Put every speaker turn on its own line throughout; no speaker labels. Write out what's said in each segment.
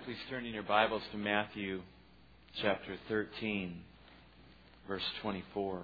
Please turn in your Bibles to Matthew chapter 13, verse 24.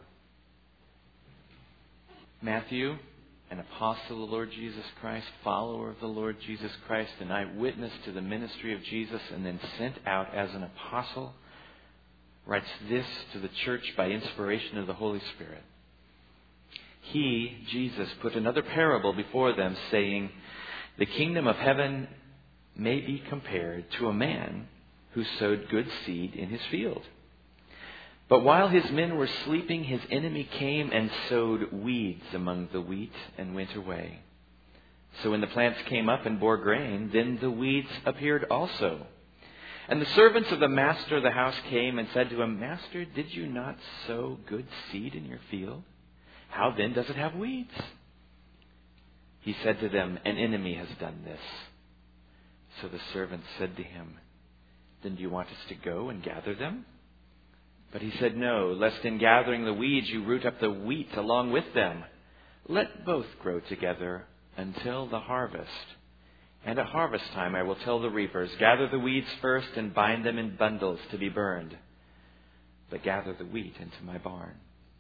Matthew, an apostle of the Lord Jesus Christ, follower of the Lord Jesus Christ, an eyewitness to the ministry of Jesus, and then sent out as an apostle, writes this to the church by inspiration of the Holy Spirit. He, Jesus, put another parable before them, saying, "The kingdom of heaven may be compared to a man who sowed good seed in his field. But while his men were sleeping, his enemy came and sowed weeds among the wheat and went away. So when the plants came up and bore grain, then the weeds appeared also. And the servants of the master of the house came and said to him, 'Master, did you not sow good seed in your field? How then does it have weeds?' He said to them, 'An enemy has done this.' So the servants said to him, 'Then do you want us to go and gather them?' But he said, 'No, lest in gathering the weeds you root up the wheat along with them. Let both grow together until the harvest. And at harvest time I will tell the reapers, gather the weeds first and bind them in bundles to be burned, but gather the wheat into my barn.'"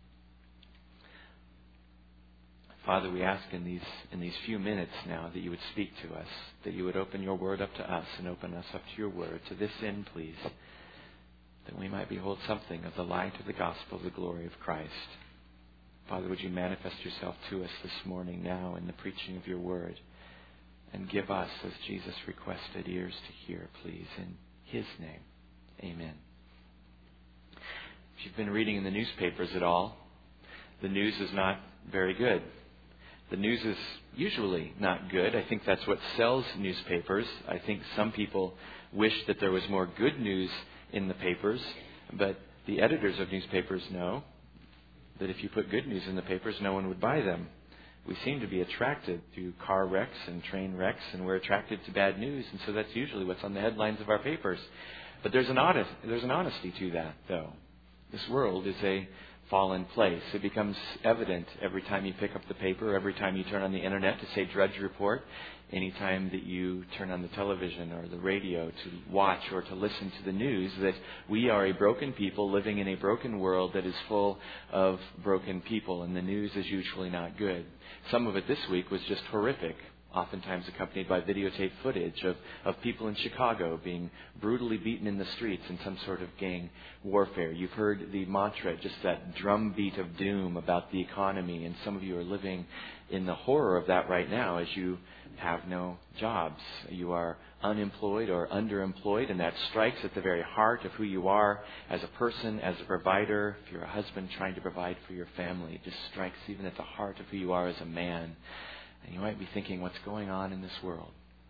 Father, we ask in these few minutes now that you would speak to us, that you would open your word up to us and open us up to your word. To this end, please, that we might behold something of the light of the gospel, the glory of Christ. Father, would you manifest yourself to us this morning now in the preaching of your word, and give us, as Jesus requested, ears to hear, please, in his name. Amen. If you've been reading in the newspapers at all, the news is not very good. The news is usually not good. I think that's what sells newspapers. I think some people wish that there was more good news in the papers, but the editors of newspapers know that if you put good news in the papers, no one would buy them. We seem to be attracted to car wrecks and train wrecks, and we're attracted to bad news, and so that's usually what's on the headlines of our papers. But there's an honesty to that, though. This world is a fallen place. It becomes evident every time you pick up the paper, every time you turn on the internet to say Drudge Report, any time that you turn on the television or the radio to watch or to listen to the news, that we are a broken people living in a broken world that is full of broken people, and the news is usually not good. Some of it this week was just horrific, oftentimes accompanied by videotape footage of people in Chicago being brutally beaten in the streets in some sort of gang warfare. You've heard the mantra, just that drumbeat of doom about the economy, and some of you are living in the horror of that right now as you have no jobs. You are unemployed or underemployed, and that strikes at the very heart of who you are as a person, as a provider. If you're a husband trying to provide for your family, it just strikes even at the heart of who you are as a man. And you might be thinking, what's going on in this world?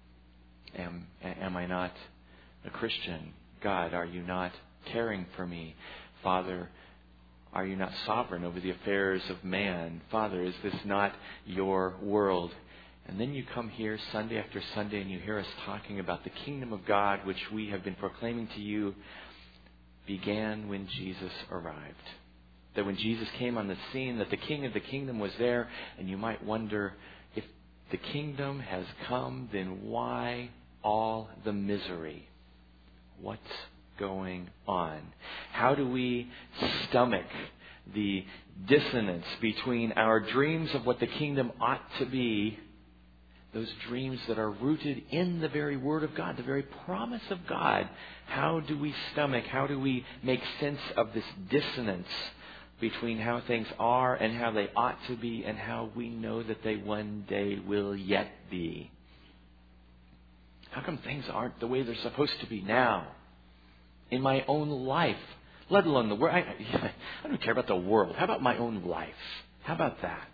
Am I not a Christian? God, are you not caring for me? Father, are you not sovereign over the affairs of man? Father, is this not your world? And then you come here Sunday after Sunday and you hear us talking about the kingdom of God, which we have been proclaiming to you began when Jesus arrived. That when Jesus came on the scene, that the King of the kingdom was there, and you might wonder, the kingdom has come, then why all the misery? What's going on? How do we stomach the dissonance between our dreams of what the kingdom ought to be, those dreams that are rooted in the very Word of God, the very promise of God? How do we stomach, how do we make sense of this dissonance between how things are and how they ought to be and how we know that they one day will yet be? How come things aren't the way they're supposed to be now in my own life, let alone the world? I don't care about the world. How about my own life? How about that?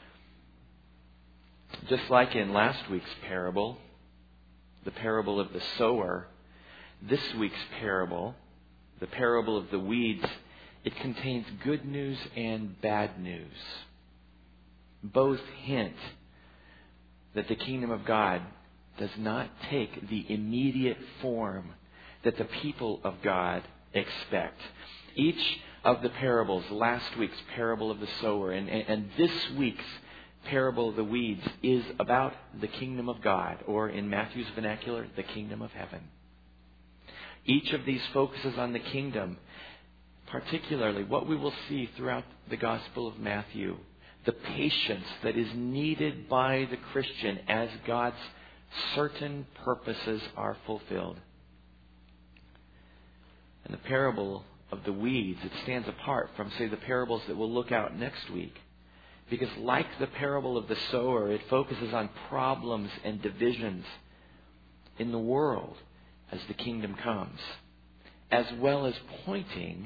Just like in last week's parable, the parable of the sower, this week's parable, the parable of the weeds, it contains good news and bad news. Both hint that the kingdom of God does not take the immediate form that the people of God expect. Each of the parables, last week's parable of the sower and this week's parable of the weeds, is about the kingdom of God, or in Matthew's vernacular, the kingdom of heaven. Each of these focuses on the kingdom, particularly what we will see throughout the Gospel of Matthew, the patience that is needed by the Christian as God's certain purposes are fulfilled. And the parable of the weeds, it stands apart from, say, the parables that we'll look at next week. Because like the parable of the sower, it focuses on problems and divisions in the world as the kingdom comes, as well as pointing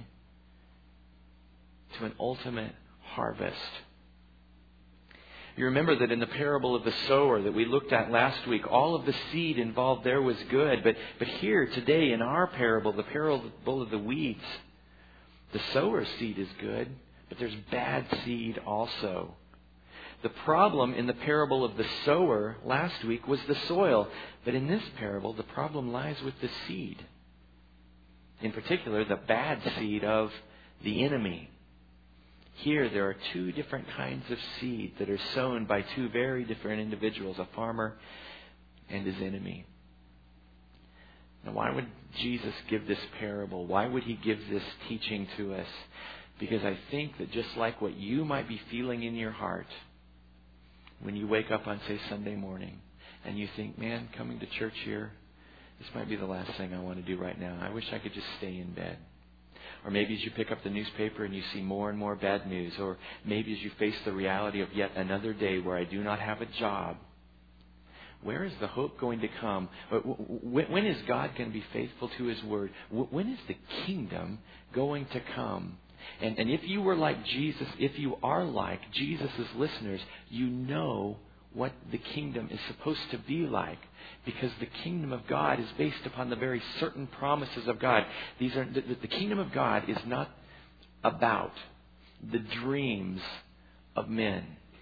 to an ultimate harvest. You remember that in the parable of the sower that we looked at last week, all of the seed involved there was good. But here today in our parable, the parable of the weeds, the sower's seed is good, but there's bad seed also. The problem in the parable of the sower last week was the soil. But in this parable, the problem lies with the seed. In particular, the bad seed of the enemy. Here, there are two different kinds of seed that are sown by two very different individuals, a farmer and his enemy. Now, why would Jesus give this parable? Why would He give this teaching to us? Because I think that just like what you might be feeling in your heart when you wake up on, say, Sunday morning, and you think, man, coming to church here, this might be the last thing I want to do right now. I wish I could just stay in bed. Or maybe as you pick up the newspaper and you see more and more bad news. Or maybe as you face the reality of yet another day where I do not have a job. Where is the hope going to come? When is God going to be faithful to His word? When is the kingdom going to come? And if you were like Jesus, if you are like Jesus' listeners, you know what the kingdom is supposed to be like. Because the kingdom of God is based upon the very certain promises of God. The kingdom of God is not about the dreams of men.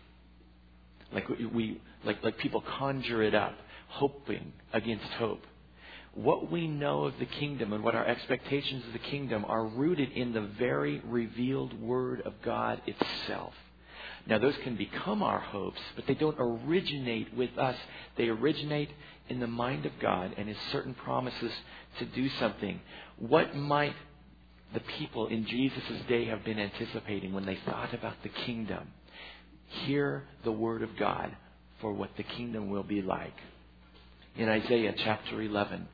Like people conjure it up, hoping against hope. What we know of the kingdom and what our expectations of the kingdom are rooted in the very revealed Word of God itself. Now, those can become our hopes, but they don't originate with us. They originate in the mind of God and His certain promises to do something. What might the people in Jesus' day have been anticipating when they thought about the kingdom? Hear the Word of God for what the kingdom will be like. In Isaiah chapter 11,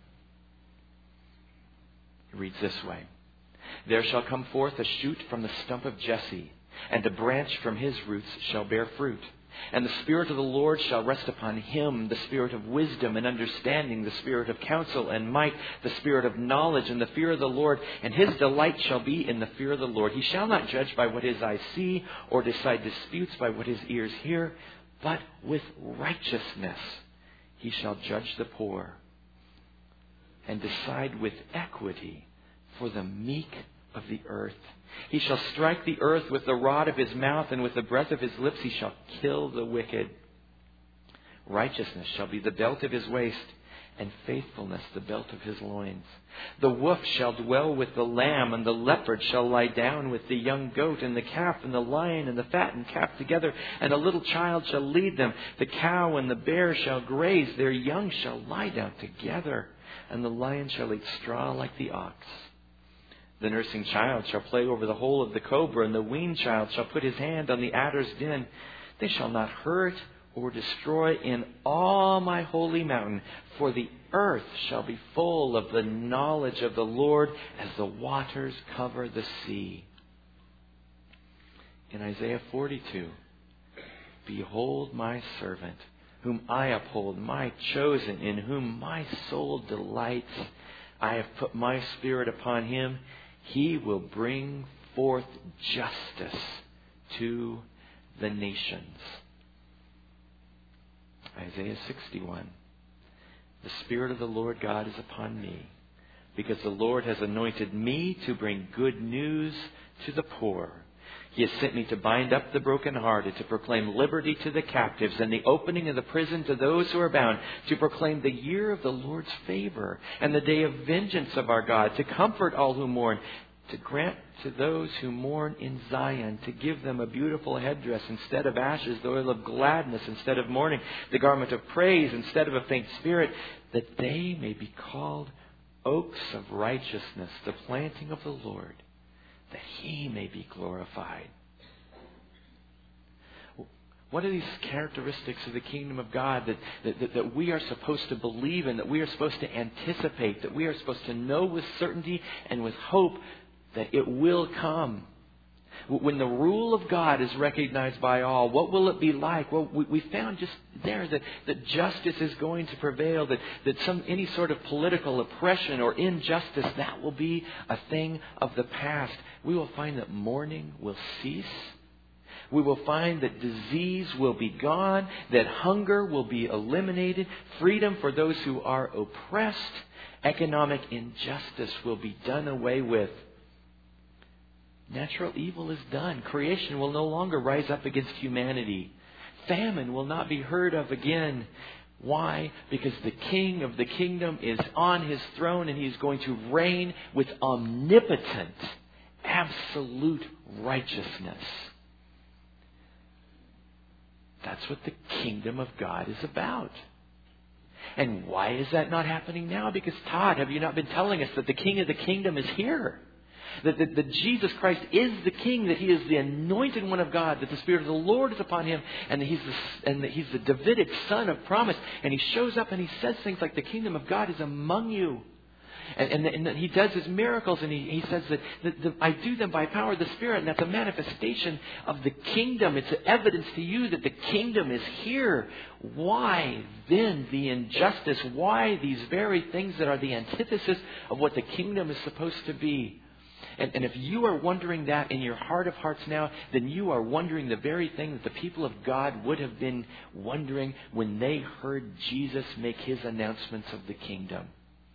it reads this way. There shall come forth a shoot from the stump of Jesse, and a branch from his roots shall bear fruit. And the Spirit of the Lord shall rest upon him, the Spirit of wisdom and understanding, the Spirit of counsel and might, the Spirit of knowledge and the fear of the Lord. And his delight shall be in the fear of the Lord. He shall not judge by what his eyes see, or decide disputes by what his ears hear, but with righteousness he shall judge the poor, and decide with equity for the meek of the earth. He shall strike the earth with the rod of his mouth, and with the breath of his lips he shall kill the wicked. Righteousness shall be the belt of his waist, and faithfulness the belt of his loins. The wolf shall dwell with the lamb, and the leopard shall lie down with the young goat, and the calf and the lion and the fattened calf together, and a little child shall lead them. The cow and the bear shall graze, their young shall lie down together, and the lion shall eat straw like the ox. The nursing child shall play over the hole of the cobra, and the weaned child shall put his hand on the adder's den. They shall not hurt or destroy in all my holy mountain, for the earth shall be full of the knowledge of the Lord as the waters cover the sea. In Isaiah 42, behold my servant, whom I uphold, my chosen, in whom my soul delights. I have put my Spirit upon him. He will bring forth justice to the nations. Isaiah 61. The Spirit of the Lord God is upon me, because the Lord has anointed me to bring good news to the poor. He has sent me to bind up the brokenhearted, to proclaim liberty to the captives, and the opening of the prison to those who are bound, to proclaim the year of the Lord's favor and the day of vengeance of our God, to comfort all who mourn, to grant to those who mourn in Zion, to give them a beautiful headdress instead of ashes, the oil of gladness instead of mourning, the garment of praise instead of a faint spirit, that they may be called oaks of righteousness, the planting of the Lord, that He may be glorified. What are these characteristics of the kingdom of God that we are supposed to believe in, that we are supposed to anticipate, that we are supposed to know with certainty and with hope that it will come? When the rule of God is recognized by all, what will it be like? Well, we found just there that justice is going to prevail, that any sort of political oppression or injustice, that will be a thing of the past. We will find that mourning will cease. We will find that disease will be gone, that hunger will be eliminated, freedom for those who are oppressed, economic injustice will be done away with. Natural evil is done. Creation will no longer rise up against humanity. Famine will not be heard of again. Why? Because the King of the kingdom is on His throne and He's going to reign with omnipotent, absolute righteousness. That's what the kingdom of God is about. And why is that not happening now? Because, Todd, have you not been telling us that the King of the kingdom is here? That Jesus Christ is the King, that He is the anointed one of God, that the Spirit of the Lord is upon Him, and that He's the Davidic son of promise. And He shows up and He says things like, the kingdom of God is among you. And that He does His miracles, and He says that I do them by power of the Spirit, and that's a manifestation of the kingdom. It's evidence to you that the kingdom is here. Why then the injustice? Why these very things that are the antithesis of what the kingdom is supposed to be? And if you are wondering that in your heart of hearts now, then you are wondering the very thing that the people of God would have been wondering when they heard Jesus make His announcements of the kingdom.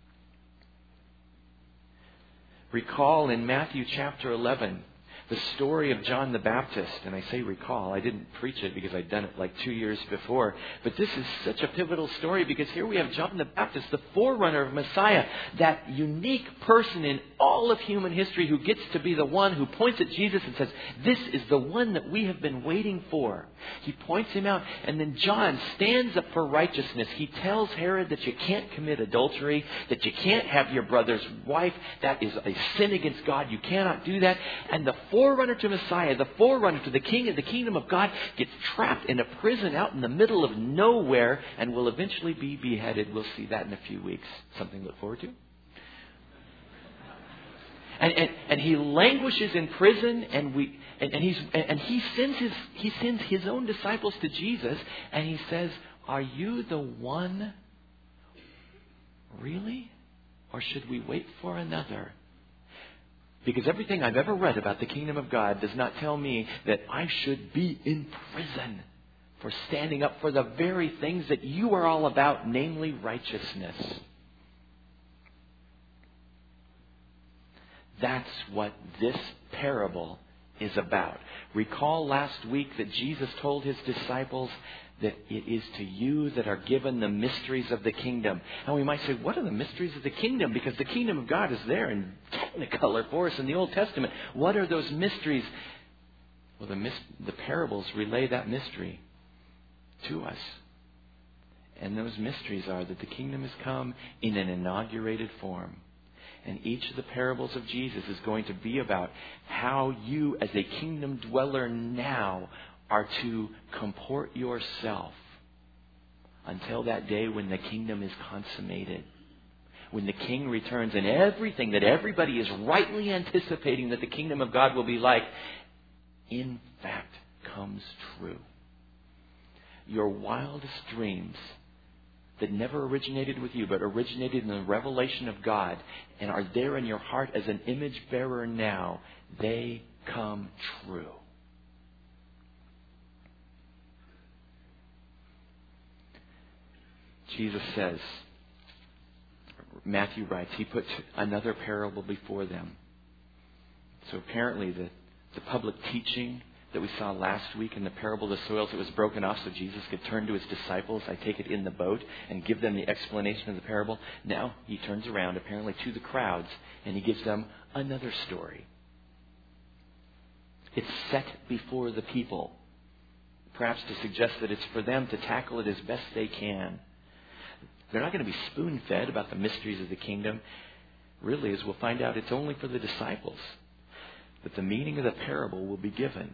Recall in Matthew chapter 11, the story of John the Baptist. And I say recall, I didn't preach it because I'd done it like 2 years before. But this is such a pivotal story because here we have John the Baptist, the forerunner of Messiah, that unique person in all of human history who gets to be the one who points at Jesus and says, this is the one that we have been waiting for. He points Him out, and then John stands up for righteousness. He tells Herod that you can't commit adultery, that you can't have your brother's wife. That is a sin against God. You cannot do that. And the forerunner to Messiah, the forerunner to the King of the kingdom of God, gets trapped in a prison out in the middle of nowhere and will eventually be beheaded. We'll see that in a few weeks. Something to look forward to. And he languishes in prison, and he sends his own disciples to Jesus, and he says, "Are you the one? Really? Or should we wait for another?" Because everything I've ever read about the kingdom of God does not tell me that I should be in prison for standing up for the very things that you are all about, namely righteousness. That's what this parable is about. Recall last week that Jesus told His disciples that it is to you that are given the mysteries of the kingdom. And we might say, what are the mysteries of the kingdom? Because the kingdom of God is there in technicolor for us in the Old Testament. What are those mysteries? Well, the parables relay that mystery to us. And those mysteries are that the kingdom has come in an inaugurated form. And each of the parables of Jesus is going to be about how you, as a kingdom dweller now, are to comport yourself until that day when the kingdom is consummated. When the King returns and everything that everybody is rightly anticipating that the kingdom of God will be like, in fact, comes true. Your wildest dreams that never originated with you, but originated in the revelation of God and are there in your heart as an image bearer now, they come true. Jesus says, Matthew writes, He put another parable before them. So apparently the public teaching that we saw last week in the parable of the soils that was broken off so Jesus could turn to His disciples, I take it in the boat, and give them the explanation of the parable. Now He turns around apparently to the crowds and He gives them another story. It's set before the people, perhaps to suggest that it's for them to tackle it as best they can. They're not going to be spoon-fed about the mysteries of the kingdom. really, as we'll find out, it's only for the disciples that the meaning of the parable will be given.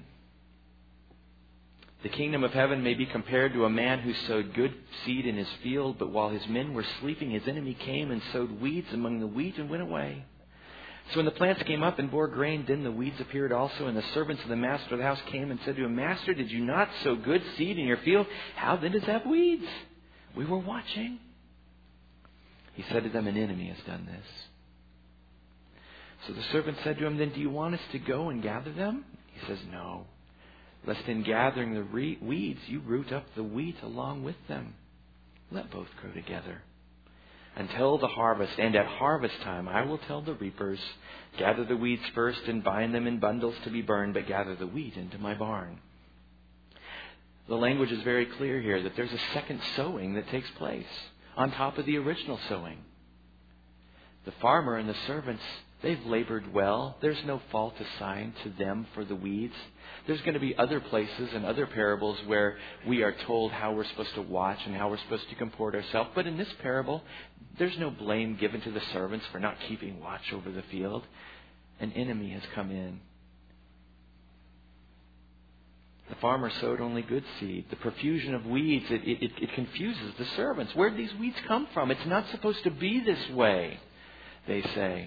The kingdom of heaven may be compared to a man who sowed good seed in his field, but while his men were sleeping, his enemy came and sowed weeds among the wheat and went away. So when the plants came up and bore grain, then the weeds appeared also, and the servants of the master of the house came and said to him, Master, did you not sow good seed in your field? How then does it have weeds? We were watching. He said to them, An enemy has done this. So the servant said to him, Then do you want us to go and gather them? He says, No. Lest in gathering the weeds, you root up the wheat along with them. Let both grow together until the harvest. And at harvest time, I will tell the reapers, gather the weeds first and bind them in bundles to be burned, but gather the wheat into my barn. The language is very clear here that there's a second sowing that takes place on top of the original sowing. The farmer and the servants, they've labored well. There's no fault assigned to them for the weeds. There's going to be other places and other parables where we are told how we're supposed to watch and how we're supposed to comport ourselves. But in this parable, there's no blame given to the servants for not keeping watch over the field. An enemy has come in. The farmer sowed only good seed. The profusion of weeds, it confuses the servants. Where did these weeds come from? It's not supposed to be this way, they say.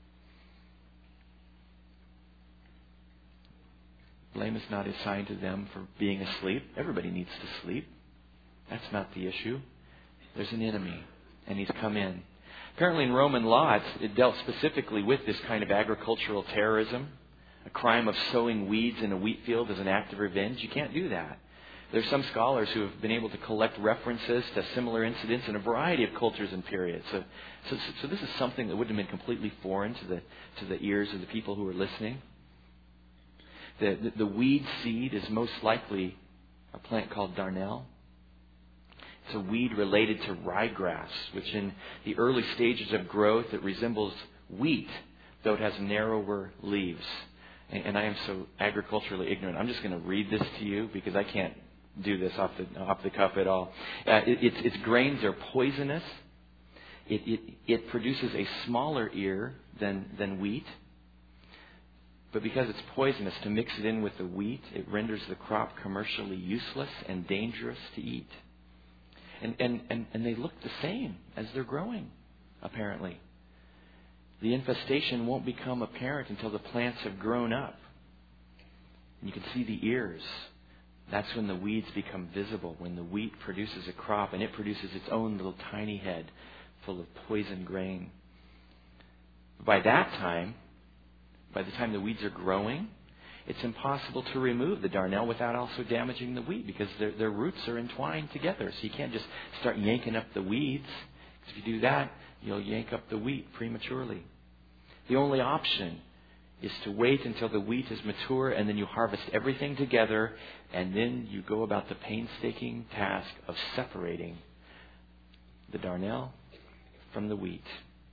Blame is not assigned to them for being asleep. Everybody needs to sleep. That's not the issue. There's an enemy, and he's come in. Apparently in Roman law, it dealt specifically with this kind of agricultural terrorism, a crime of sowing weeds in a wheat field as an act of revenge. You can't do that. There's some scholars who have been able to collect references to similar incidents in a variety of cultures and periods. So this is something that wouldn't have been completely foreign to the ears of the people who were listening. The weed seed is most likely a plant called darnel. It's a weed related to ryegrass, which in the early stages of growth, it resembles wheat, though it has narrower leaves. And I am so agriculturally ignorant. I'm just going to read this to you because I can't do this off the cuff at all. Its grains are poisonous. It produces a smaller ear than wheat. But because it's poisonous, to mix it in with the wheat, it renders the crop commercially useless and dangerous to eat. And they look the same as they're growing, apparently. The infestation won't become apparent until the plants have grown up. And you can see the ears. That's when the weeds become visible, when the wheat produces a crop and it produces its own little tiny head full of poison grain. By that time, by the time the weeds are growing, it's impossible to remove the darnel without also damaging the wheat because their roots are entwined together. So you can't just start yanking up the weeds. Because if you do that, you'll yank up the wheat prematurely. The only option is to wait until the wheat is mature and then you harvest everything together and then you go about the painstaking task of separating the darnel from the wheat.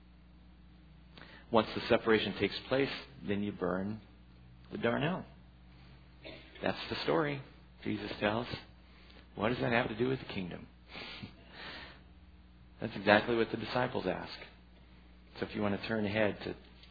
Once the separation takes place, then you burn the darnel. That's the story Jesus tells. What does that have to do with the kingdom? That's exactly what the disciples ask. So if you want to turn ahead to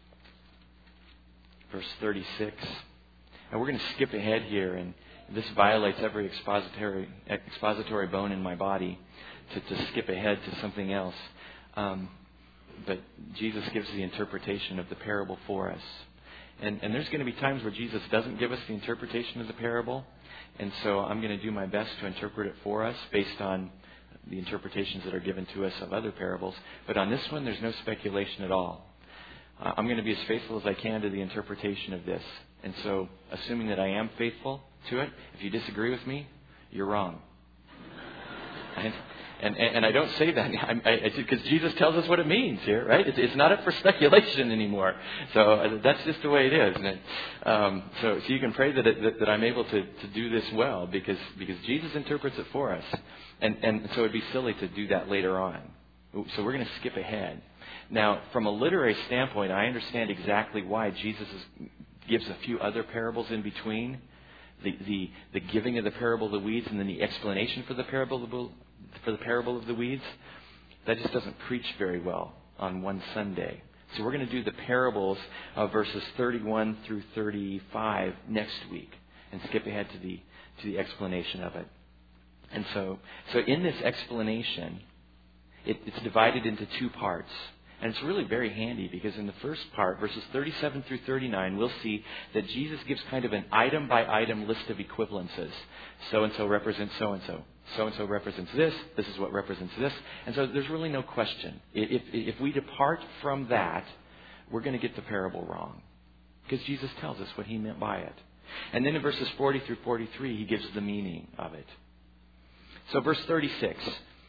verse 36. And we're going to skip ahead here, and this violates every expository bone in my body to skip ahead to something else. But Jesus gives the interpretation of the parable for us. And there's going to be times where Jesus doesn't give us the interpretation of the parable. And so I'm going to do my best to interpret it for us based on the interpretations that are given to us of other parables. But on this one, there's no speculation at all. I'm going to be as faithful as I can to the interpretation of this. And so, assuming that I am faithful to it, if you disagree with me, you're wrong. And I don't say that because Jesus tells us what it means here, right? It's not up for speculation anymore. So that's just the way it is. And so you can pray that I'm able to do this well because Jesus interprets it for us. And so it'd be silly to do that later on. So we're going to skip ahead. Now, from a literary standpoint, I understand exactly why Jesus gives a few other parables in between. The giving of the parable of the weeds and then the explanation for the parable of the weeds. That just doesn't preach very well on one Sunday. So we're going to do the parables of verses 31 through 35 next week and skip ahead to the explanation of it. And so in this explanation, it's divided into two parts. And it's really very handy because in the first part, verses 37 through 39, we'll see that Jesus gives kind of an item-by-item list of equivalences. So-and-so represents so-and-so. So-and-so represents this. This is what represents this. And so there's really no question. If we depart from that, we're going to get the parable wrong. Because Jesus tells us what he meant by it. And then in verses 40 through 43, he gives the meaning of it. So verse 36,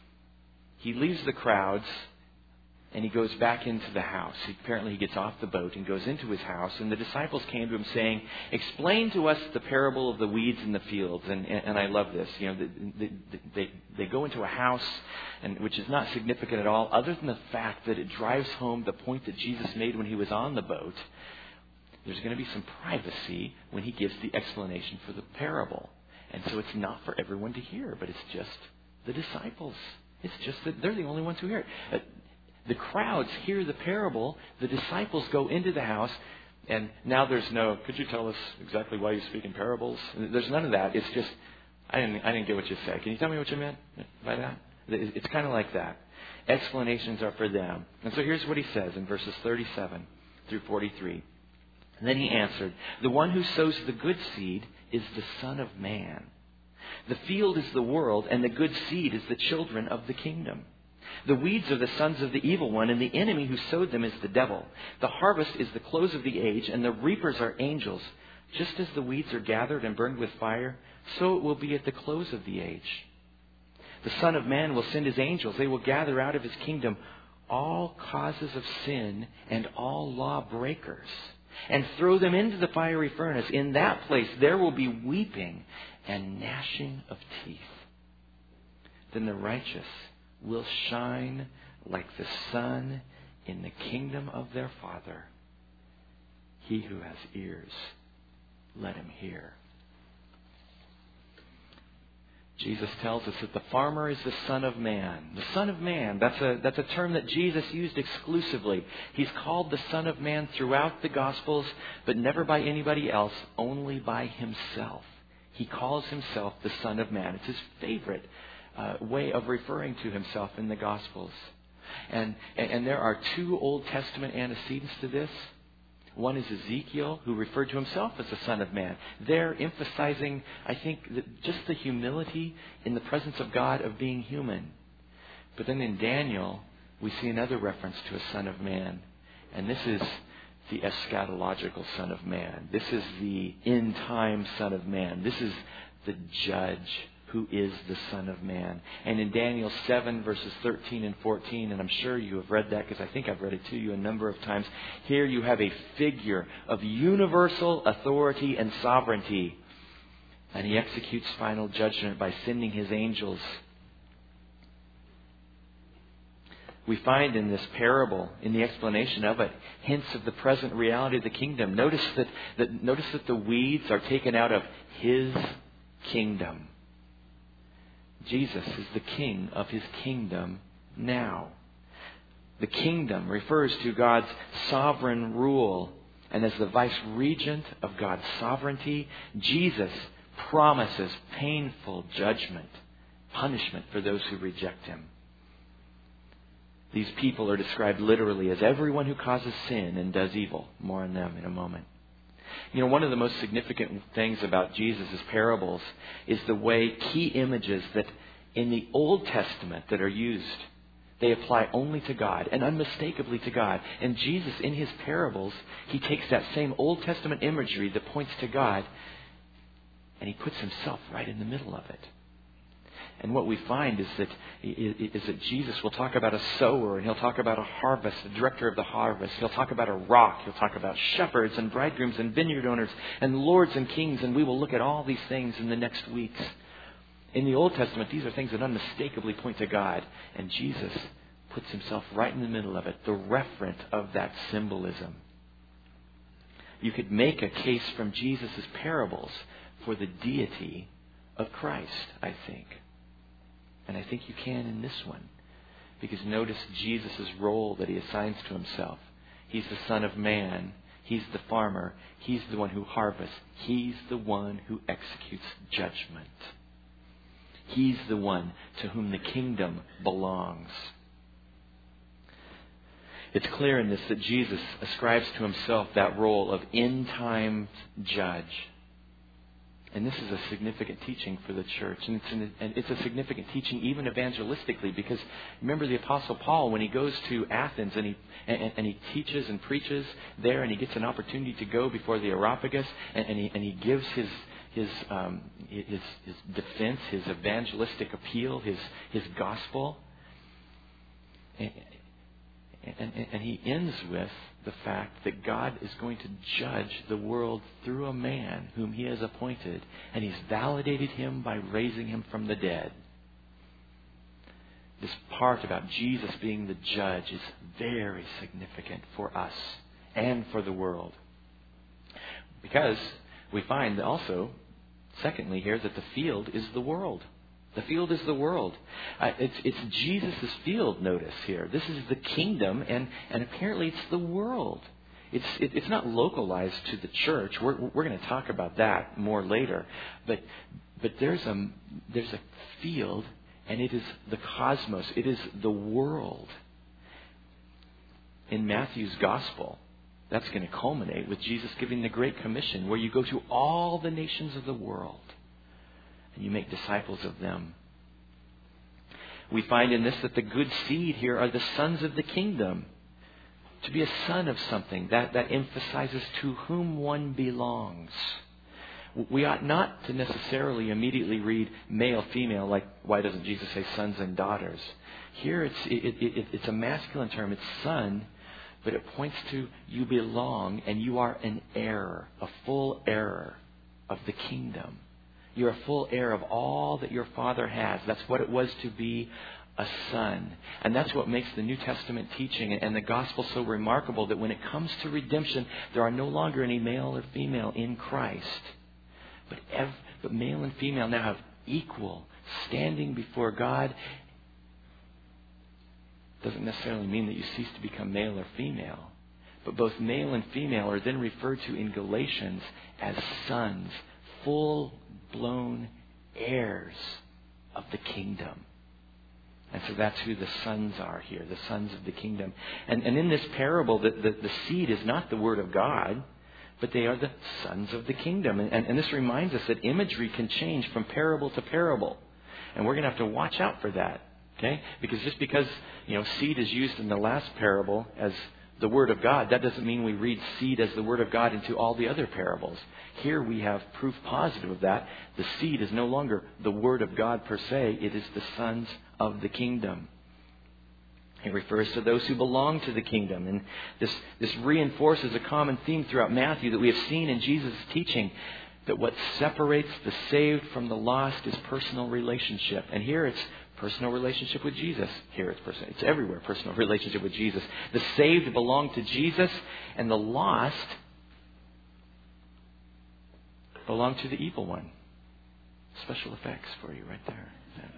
he leaves the crowds and he goes back into the house. Apparently he gets off the boat and goes into his house. And the disciples came to him saying, explain to us the parable of the weeds in the fields. And I love this. You know, they go into a house, which is not significant at all, other than the fact that it drives home the point that Jesus made when he was on the boat. There's going to be some privacy when he gives the explanation for the parable. And so it's not for everyone to hear, but it's just the disciples. It's just that they're the only ones who hear it. The crowds hear the parable. The disciples go into the house. And now there's no, could you tell us exactly why you speak in parables? There's none of that. It's just, I didn't get what you said. Can you tell me what you meant by that? It's kind of like that. Explanations are for them. And so here's what he says in verses 37 through 43. And then he answered, the one who sows the good seed is the Son of Man. The field is the world, and the good seed is the children of the kingdom. The weeds are the sons of the evil one, and the enemy who sowed them is the devil. The harvest is the close of the age, and the reapers are angels. Just as the weeds are gathered and burned with fire, so it will be at the close of the age. The Son of Man will send his angels. They will gather out of his kingdom all causes of sin and all lawbreakers, and throw them into the fiery furnace. In that place there will be weeping and gnashing of teeth. Then the righteous will shine like the sun in the kingdom of their Father. He who has ears, let him hear. Jesus tells us that the farmer is the Son of Man. The Son of Man, that's a term that Jesus used exclusively. He's called the Son of Man throughout the Gospels, but never by anybody else, only by himself. He calls himself the Son of Man. It's his favorite way of referring to himself in the Gospels. And there are two Old Testament antecedents to this. One is Ezekiel, who referred to himself as the Son of Man. They're emphasizing, I think, just the humility in the presence of God of being human. But then in Daniel, we see another reference to a Son of Man. And this is the eschatological Son of Man. This is the end-time Son of Man. This is the Judge who is the Son of Man. And in Daniel 7, verses 13 and 14, and I'm sure you have read that because I think I've read it to you a number of times, here you have a figure of universal authority and sovereignty. And he executes final judgment by sending his angels. We find in this parable, in the explanation of it, hints of the present reality of the kingdom. Notice that the weeds are taken out of his kingdom. Jesus is the king of his kingdom now. The kingdom refers to God's sovereign rule. And as the vice-regent of God's sovereignty, Jesus promises painful judgment, punishment for those who reject him. These people are described literally as everyone who causes sin and does evil. More on them in a moment. You know, one of the most significant things about Jesus' parables is the way key images that in the Old Testament that are used, they apply only to God and unmistakably to God. And Jesus, in his parables, he takes that same Old Testament imagery that points to God and he puts himself right in the middle of it. And what we find is that Jesus will talk about a sower and he'll talk about a harvest, the director of the harvest. He'll talk about a rock. He'll talk about shepherds and bridegrooms and vineyard owners and lords and kings. And we will look at all these things in the next weeks. In the Old Testament, these are things that unmistakably point to God. And Jesus puts himself right in the middle of it, the referent of that symbolism. You could make a case from Jesus' parables for the deity of Christ, I think. And I think you can in this one. Because notice Jesus' role that he assigns to himself. He's the Son of Man. He's the farmer. He's the one who harvests. He's the one who executes judgment. He's the one to whom the kingdom belongs. It's clear in this that Jesus ascribes to himself that role of end-time judge. And this is a significant teaching for the church. And it's a significant teaching even evangelistically, because remember the Apostle Paul, when he goes to Athens and he teaches and preaches there, and he gets an opportunity to go before the Areopagus, and he gives his defense, his evangelistic appeal, his gospel. And he ends with the fact that God is going to judge the world through a man whom he has appointed, and he's validated him by raising him from the dead. This part about Jesus being the judge is very significant for us and for the world. Because we find also, secondly here, that the field is the world. The field is the world. It's Jesus' field, notice here. This is the kingdom, and apparently it's the world. It's not localized to the church. We're going to talk about that more later. But there's a field, and it is the cosmos. It is the world. In Matthew's gospel, that's going to culminate with Jesus giving the Great Commission, where you go to all the nations of the world. You make disciples of them. We find in this that the good seed here are the sons of the kingdom. To be a son of something, that emphasizes to whom one belongs. We ought not to necessarily immediately read male, female, like why doesn't Jesus say sons and daughters? Here it's a masculine term, it's son, but it points to you belong and you are an heir, a full heir of the kingdom. You're a full heir of all that your Father has. That's what it was to be a son. And that's what makes the New Testament teaching and the gospel so remarkable, that when it comes to redemption, there are no longer any male or female in Christ. But male and female now have equal standing before God. Doesn't necessarily mean that you cease to become male or female. But both male and female are then referred to in Galatians as sons, full-blown heirs of the kingdom. And so that's who the sons are here, the sons of the kingdom. And in this parable, the seed is not the word of God, but they are the sons of the kingdom. And this reminds us that imagery can change from parable to parable. And we're going to have to watch out for that. Okay? Because just because, seed is used in the last parable as the Word of God, that doesn't mean we read seed as the Word of God into all the other parables. Here we have proof positive of that. The seed is no longer the Word of God per se. It is the sons of the kingdom. It refers to those who belong to the kingdom. And this reinforces a common theme throughout Matthew that we have seen in Jesus' teaching, that what separates the saved from the lost is personal relationship. And here it's personal relationship with Jesus. Here it's everywhere, personal relationship with Jesus. The saved belong to Jesus, and the lost belong to the evil one. Special effects for you right there.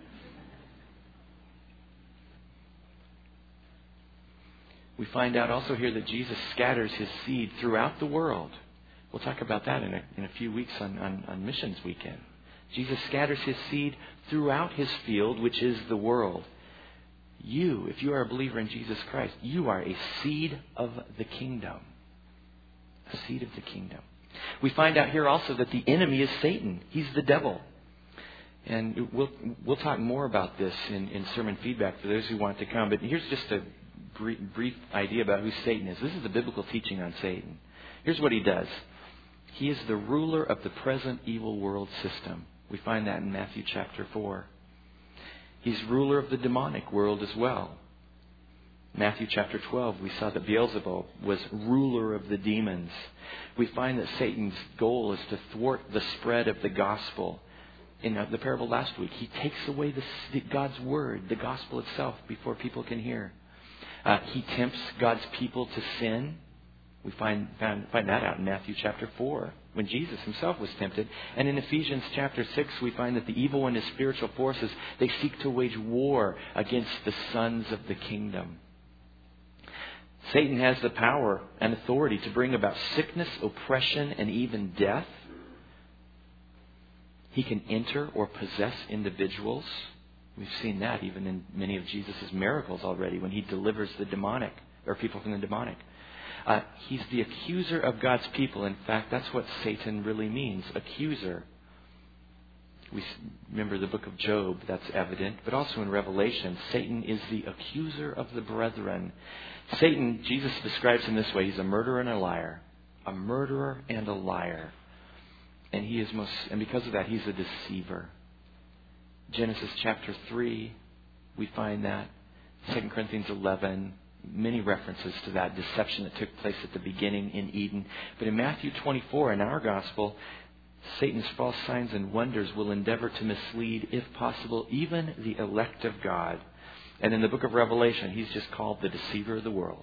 We find out also here that Jesus scatters his seed throughout the world. We'll talk about that in a few weeks on Missions Weekend. Jesus scatters his seed throughout his field, which is the world. You, if you are a believer in Jesus Christ, you are a seed of the kingdom. A seed of the kingdom. We find out here also that the enemy is Satan. He's the devil. And we'll talk more about this in sermon feedback for those who want to come. But here's just a brief idea about who Satan is. This is the biblical teaching on Satan. Here's what he does. He is the ruler of the present evil world system. We find that in Matthew chapter 4. He's ruler of the demonic world as well. Matthew chapter 12, we saw that Beelzebub was ruler of the demons. We find that Satan's goal is to thwart the spread of the gospel. In the parable last week, he takes away God's word, the gospel itself, before people can hear. He tempts God's people to sin. We find that out in Matthew chapter 4, when Jesus himself was tempted. And in Ephesians chapter 6, we find that the evil and his spiritual forces, they seek to wage war against the sons of the kingdom. Satan has the power and authority to bring about sickness, oppression, and even death. He can enter or possess individuals. We've seen that even in many of Jesus' miracles already when he delivers the demonic, or people from the demonic. He's the accuser of God's people. In fact, that's what Satan really means, accuser. We remember the book of Job, that's evident. But also in Revelation, Satan is the accuser of the brethren. Satan, Jesus describes him this way, he's a murderer and a liar. A murderer and a liar. And because of that, he's a deceiver. Genesis chapter 3, we find that. 2 Corinthians 11, many references to that deception that took place at the beginning in Eden. But in Matthew 24, in our gospel, Satan's false signs and wonders will endeavor to mislead, if possible, even the elect of God. And in the book of Revelation, he's just called the deceiver of the world.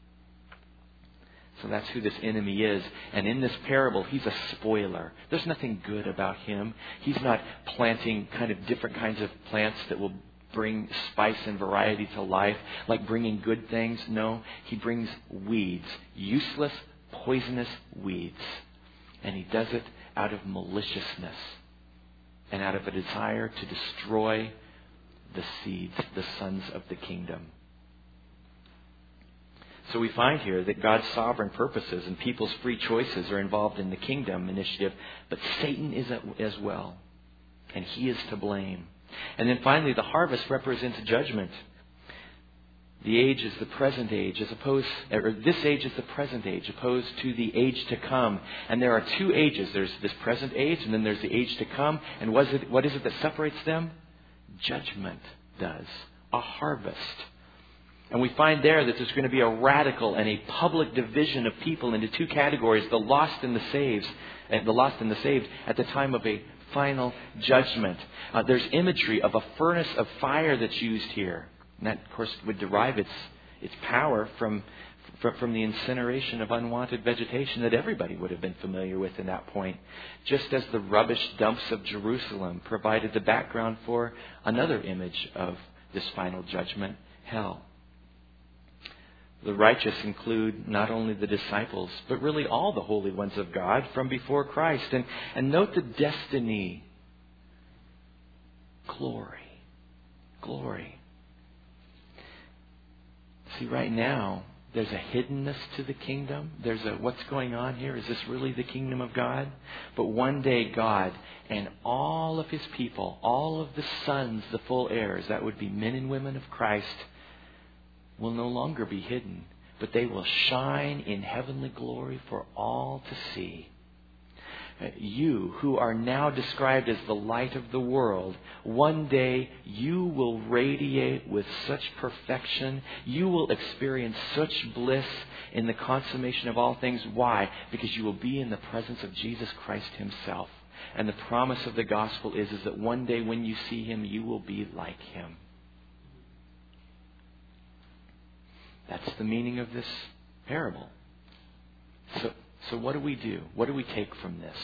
So that's who this enemy is. And in this parable, he's a spoiler. There's nothing good about him. He's not planting kind of different kinds of plants that will bring spice and variety to life, like bringing good things. No, he brings weeds, useless, poisonous weeds. And he does it out of maliciousness and out of a desire to destroy the seeds, the sons of the kingdom. So we find here that God's sovereign purposes and people's free choices are involved in the kingdom initiative, but Satan is as well, and he is to blame. And then finally, the harvest represents judgment. The age is the present age, this age is the present age, opposed to the age to come. And there are two ages. There's this present age, and then there's the age to come. And what is it that separates them? Judgment does. A harvest. And we find there that there's going to be a radical and a public division of people into two categories, the lost and the saved, at the time of a final judgment. There's imagery of a furnace of fire that's used here. And that, of course, would derive its power from the incineration of unwanted vegetation that everybody would have been familiar with in that point. Just as the rubbish dumps of Jerusalem provided the background for another image of this final judgment, hell. The righteous include not only the disciples, but really all the holy ones of God from before Christ. And note the destiny. Glory. Glory. See, right now, there's a hiddenness to the kingdom. There's what's going on here? Is this really the kingdom of God? But one day God and all of his people, all of the sons, the full heirs, that would be men and women of Christ, will no longer be hidden, but they will shine in heavenly glory for all to see. You, who are now described as the light of the world, one day you will radiate with such perfection. You will experience such bliss in the consummation of all things. Why? Because you will be in the presence of Jesus Christ himself. And the promise of the gospel is that one day when you see him, you will be like him. That's the meaning of this parable. So what do we do? What do we take from this?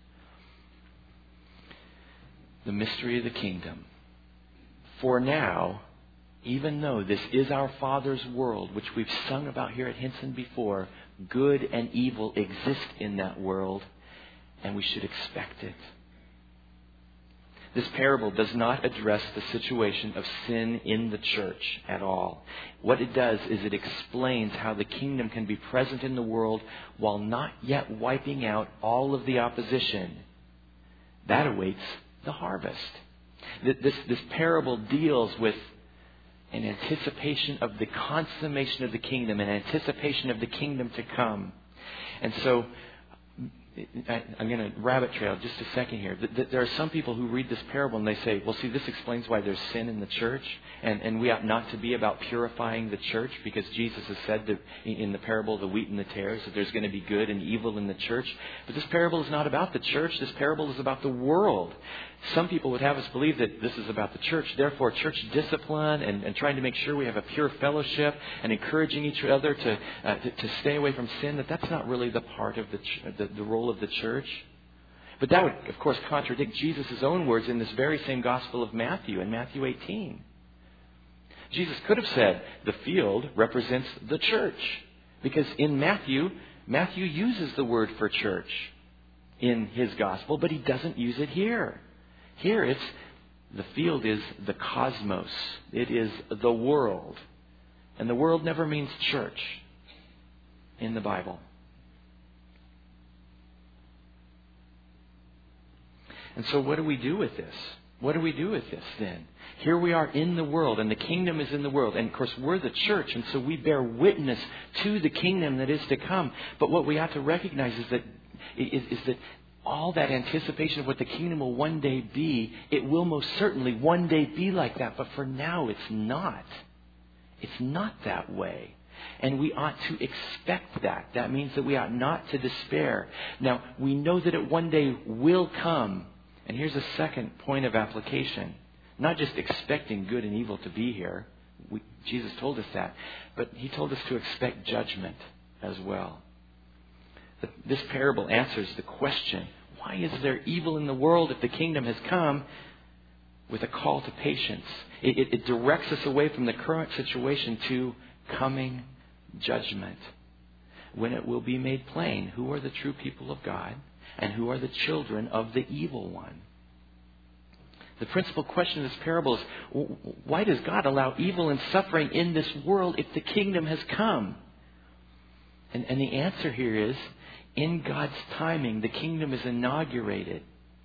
The mystery of the kingdom. For now, even though this is our Father's world, which we've sung about here at Hinson before, good and evil exist in that world, and we should expect it. This parable does not address the situation of sin in the church at all. What it does is it explains how the kingdom can be present in the world while not yet wiping out all of the opposition. That awaits the harvest. This parable deals with an anticipation of the consummation of the kingdom, an anticipation of the kingdom to come. And so I'm going to rabbit trail just a second here. There are some people who read this parable and they say, well, see, this explains why there's sin in the church, and we ought not to be about purifying the church, because Jesus has said that in the parable of the wheat and the tares that there's going to be good and evil in the church. But this parable is not about the church. This parable is about the world. Some people would have us believe that this is about the church. Therefore, church discipline and trying to make sure we have a pure fellowship and encouraging each other to stay away from sin, that's not really the part of the role of the church. But that would, of course, contradict Jesus' own words in this very same Gospel of Matthew, in Matthew 18. Jesus could have said, the field represents the church. Because in Matthew uses the word for church in his gospel, but he doesn't use it here. Here the field is the cosmos. It is the world. And the world never means church in the Bible. And so what do we do with this? What do we do with this then? Here we are in the world, and the kingdom is in the world. And of course, we're the church, and so we bear witness to the kingdom that is to come. But what we have to recognize is that all that anticipation of what the kingdom will one day be, it will most certainly one day be like that. But for now, it's not. It's not that way. And we ought to expect that. That means that we ought not to despair. Now, we know that it one day will come. And here's a second point of application. Not just expecting good and evil to be here. Jesus told us that. But he told us to expect judgment as well. This parable answers the question, why is there evil in the world if the kingdom has come, with a call to patience? It directs us away from the current situation to coming judgment, when it will be made plain who are the true people of God and who are the children of the evil one. The principal question of this parable is, why does God allow evil and suffering in this world if the kingdom has come? And the answer here is, in God's timing, the kingdom is inaugurated.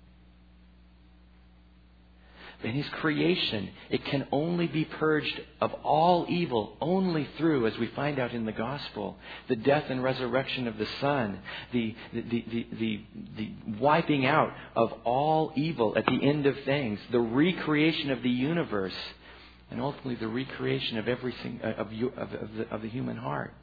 In His creation, it can only be purged of all evil only through, as we find out in the gospel, the death and resurrection of the Son, the wiping out of all evil at the end of things, the recreation of the universe, and ultimately the recreation of everything of the human heart.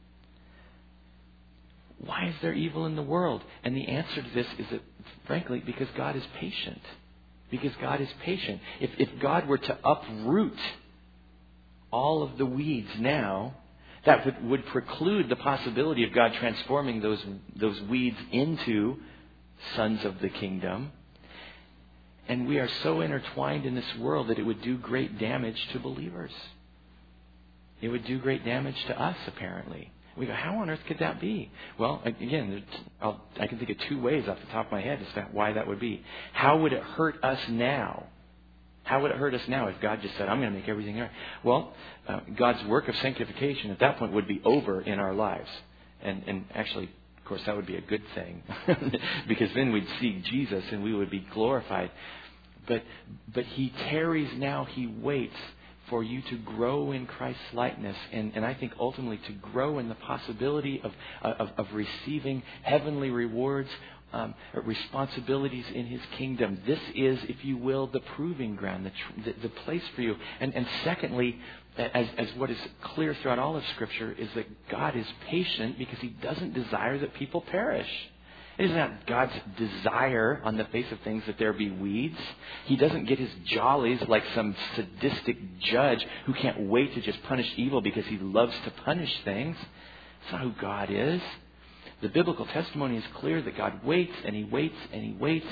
Why is there evil in the world? And the answer to this is that, frankly, because God is patient. Because God is patient. If God were to uproot all of the weeds now, that would preclude the possibility of God transforming those weeds into sons of the kingdom. And we are so intertwined in this world that it would do great damage to believers. It would do great damage to us, apparently. We go, how on earth could that be? Well, again, I can think of two ways off the top of my head as to why that would be. How would it hurt us now? How would it hurt us now if God just said, I'm going to make everything right? Well, God's work of sanctification at that point would be over in our lives. And actually, of course, that would be a good thing. Because then we'd see Jesus and we would be glorified. But He tarries now, He waits for you to grow in Christ's likeness, and I think ultimately to grow in the possibility of receiving heavenly rewards, responsibilities in His kingdom. This is, if you will, the proving ground, the place for you. And secondly, as what is clear throughout all of Scripture, is that God is patient because He doesn't desire that people perish. It is not God's desire on the face of things that there be weeds. He doesn't get His jollies like some sadistic judge who can't wait to just punish evil because He loves to punish things. That's not who God is. The biblical testimony is clear that God waits and He waits and He waits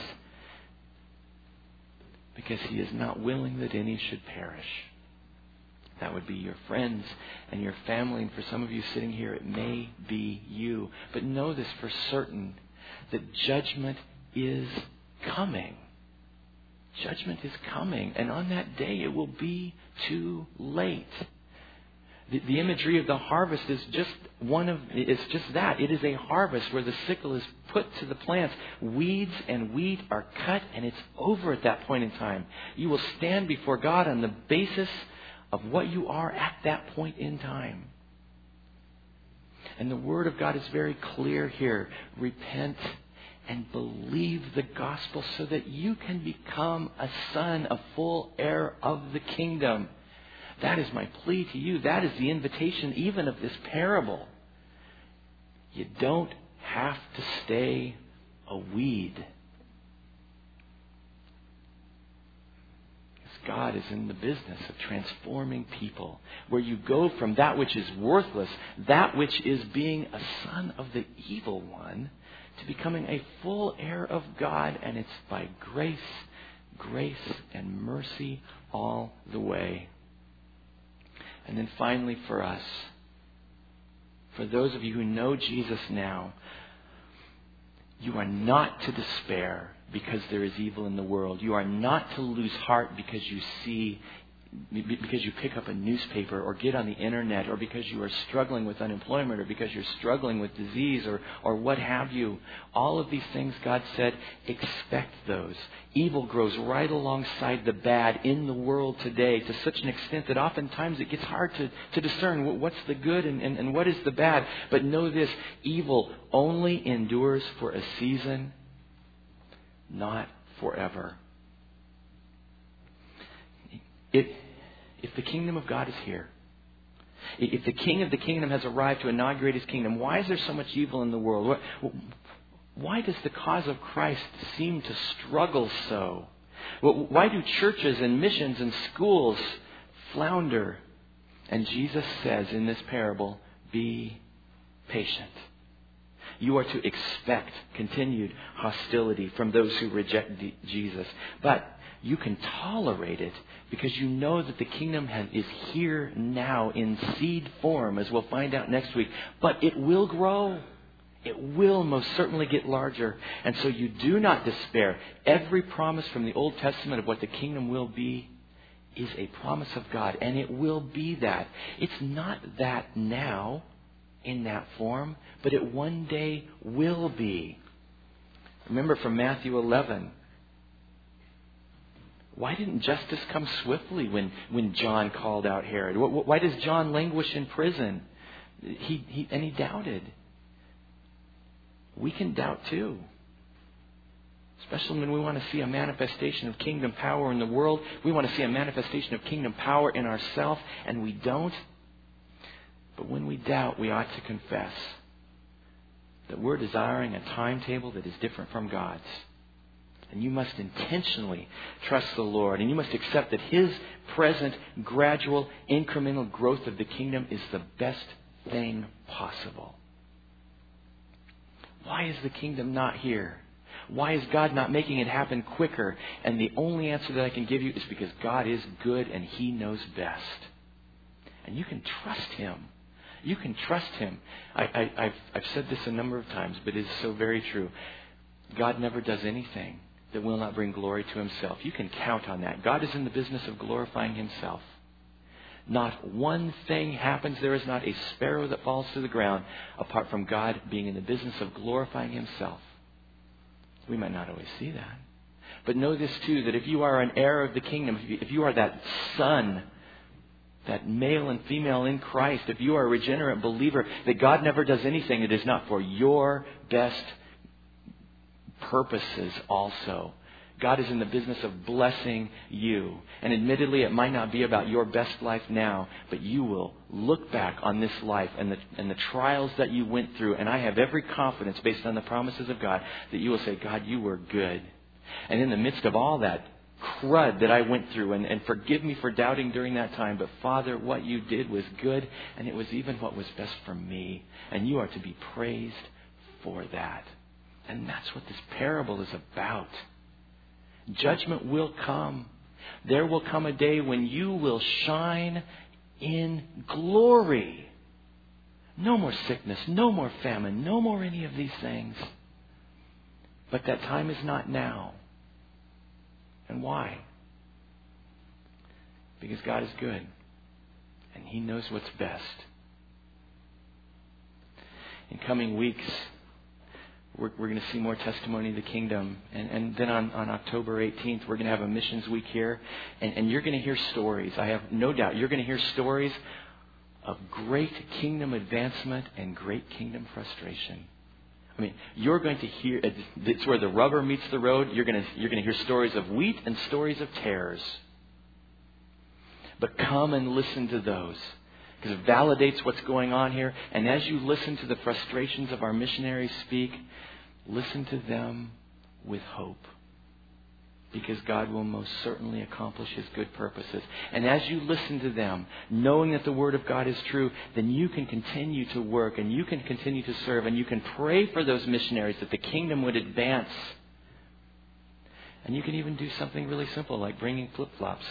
because He is not willing that any should perish. That would be your friends and your family, and for some of you sitting here, it may be you. But know this for certain, that judgment is coming. Judgment is coming. And on that day, it will be too late. The imagery of the harvest is just it's just that. It is a harvest where the sickle is put to the plants. Weeds and wheat are cut, and it's over at that point in time. You will stand before God on the basis of what you are at that point in time. And the Word of God is very clear here. Repent and believe the gospel so that you can become a son, a full heir of the kingdom. That is my plea to you. That is the invitation even of this parable. You don't have to stay a weed. God is in the business of transforming people, where you go from that which is worthless, that which is being a son of the evil one, to becoming a full heir of God, and it's by grace and mercy all the way. And then finally for us, for those of you who know Jesus now, you are not to despair because there is evil in the world. You are not to lose heart because you pick up a newspaper or get on the internet, or because you are struggling with unemployment, or because you're struggling with disease, or what have you. All of these things, God said, expect those. Evil grows right alongside the bad in the world today to such an extent that oftentimes it gets hard to discern what's the good and what is the bad. But know this, evil only endures for a season, not forever. If the kingdom of God is here, if the king of the kingdom has arrived to inaugurate his kingdom, why is there so much evil in the world? Why does the cause of Christ seem to struggle so? Why do churches and missions and schools flounder? And Jesus says in this parable, be patient. You are to expect continued hostility from those who reject Jesus. But you can tolerate it because you know that the kingdom is here now in seed form, as we'll find out next week. But it will grow. It will most certainly get larger. And so you do not despair. Every promise from the Old Testament of what the kingdom will be is a promise of God. And it will be that. It's not that now in that form, but it one day will be. Remember from Matthew 11. Why didn't justice come swiftly when John called out Herod? Why does John languish in prison? He doubted. We can doubt too. Especially when we want to see a manifestation of kingdom power in the world. We want to see a manifestation of kingdom power in ourselves, and we don't. But when we doubt, we ought to confess that we're desiring a timetable that is different from God's. And you must intentionally trust the Lord. And you must accept that His present, gradual, incremental growth of the kingdom is the best thing possible. Why is the kingdom not here? Why is God not making it happen quicker? And the only answer that I can give you is because God is good and He knows best. And you can trust Him. You can trust Him. I've said this a number of times, but it is so very true. God never does anything that will not bring glory to Himself. You can count on that. God is in the business of glorifying Himself. Not one thing happens. There is not a sparrow that falls to the ground apart from God being in the business of glorifying Himself. We might not always see that. But know this too, that if you are an heir of the kingdom, if you are that son, that male and female in Christ, if you are a regenerate believer, that God never does anything that is not for your best purposes also. God is in the business of blessing you. And admittedly, it might not be about your best life now, but you will look back on this life and the trials that you went through, and I have every confidence based on the promises of God that you will say, God, you were good. And in the midst of all that crud that I went through, and forgive me for doubting during that time, but Father, what you did was good, and it was even what was best for me. And you are to be praised for that. And that's what this parable is about. Judgment will come. There will come a day when you will shine in glory. No more sickness, no more famine, no more any of these things. But that time is not now. And why? Because God is good. And He knows what's best. In coming weeks, we're going to see more testimony of the kingdom. And then on October 18th, we're going to have a missions week here. And you're going to hear stories. I have no doubt. You're going to hear stories of great kingdom advancement and great kingdom frustration. I mean, you're going to hear, it's where the rubber meets the road. You're going to hear stories of wheat and stories of tares. But come and listen to those, because it validates what's going on here. And as you listen to the frustrations of our missionaries speak, listen to them with hope. Because God will most certainly accomplish His good purposes. And as you listen to them, knowing that the Word of God is true, then you can continue to work and you can continue to serve and you can pray for those missionaries that the kingdom would advance. And you can even do something really simple like bringing flip-flops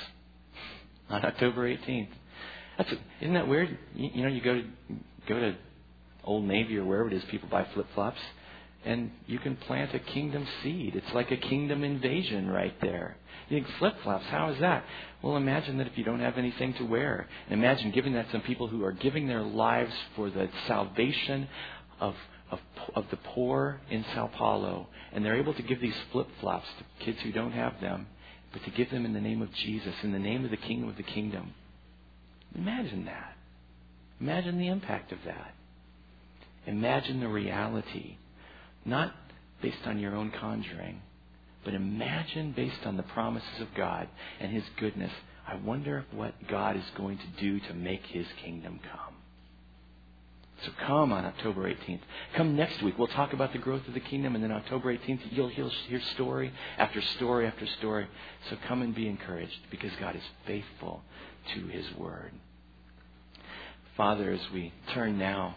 on October 18th. Isn't that weird? You know, you go to Old Navy or wherever it is, people buy flip-flops. And you can plant a kingdom seed. It's like a kingdom invasion right there. You think, flip-flops, how is that? Well, imagine that if you don't have anything to wear. And imagine giving that to some people who are giving their lives for the salvation of the poor in Sao Paulo. And they're able to give these flip-flops to kids who don't have them, but to give them in the name of Jesus, in the name of the King of the kingdom. Imagine that. Imagine the impact of that. Imagine the reality. Not based on your own conjuring, but imagine based on the promises of God and His goodness. I wonder what God is going to do to make His kingdom come. So come on October 18th. Come next week. We'll talk about the growth of the kingdom, and then October 18th, you'll hear story after story after story. So come and be encouraged, because God is faithful to His word. Father, as we turn now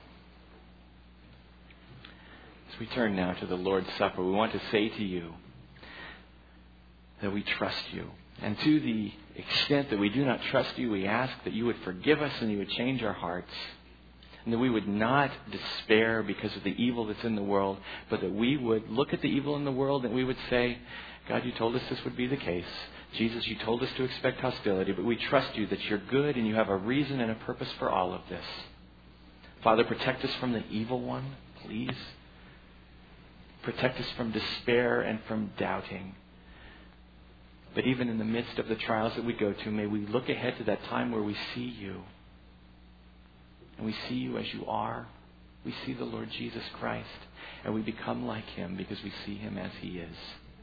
to the Lord's Supper, we want to say to you that we trust you. And to the extent that we do not trust you, we ask that you would forgive us and you would change our hearts. And that we would not despair because of the evil that's in the world, but that we would look at the evil in the world and we would say, God, you told us this would be the case. Jesus, you told us to expect hostility, but we trust you that you're good and you have a reason and a purpose for all of this. Father, protect us from the evil one, please. Protect us from despair and from doubting. But even in the midst of the trials that we go to, may we look ahead to that time where we see you. And we see you as you are. We see the Lord Jesus Christ. And we become like Him because we see Him as He is.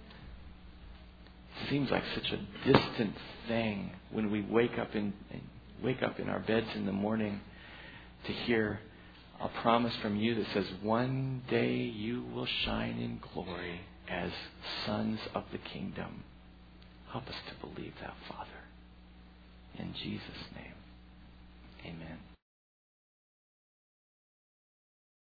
It seems like such a distant thing when we wake up in our beds in the morning to hear a promise from you that says, one day you will shine in glory as sons of the kingdom. Help us to believe that, Father. In Jesus' name.